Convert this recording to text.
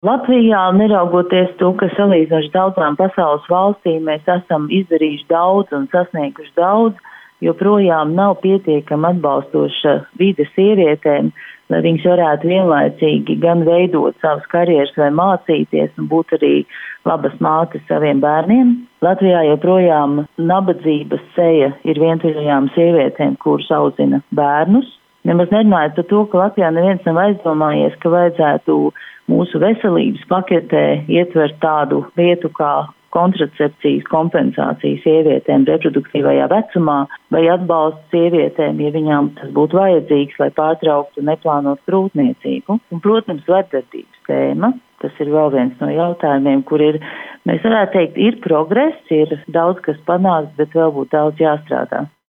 Latvijā, neraugoties to, ka salīdzinoši daudzām pasaules valstīm mēs esam izdarījuši daudz un sasnieguši daudz, joprojām nav pietiekama atbalstoša vide sievietēm, lai viņas varētu vienlaicīgi gan veidot savas karjeras vai mācīties un būt arī labas mātes saviem bērniem. Latvijā joprojām nabadzības seja ir vientuļajām sievietēm, kuras audzina bērnus. Nemaz nerunājot par to, ka Latvijā neviens nav aizdomājies, ka vajadzētu mūsu veselības paketē ietvert tādu lietu kā kontracepcijas kompensācija sievietēm reproduktīvajā vecumā vai atbalsts sievietēm, ja viņām tas būtu vajadzīgs, lai pārtrauktu neplānot grūtniecību. Un, protams, vardarbības tēma, tas ir vēl viens no jautājumiem, kur ir, mēs varētu teikt, ir progress, ir daudz kas panākts, bet vēl būtu daudz jāstrādā.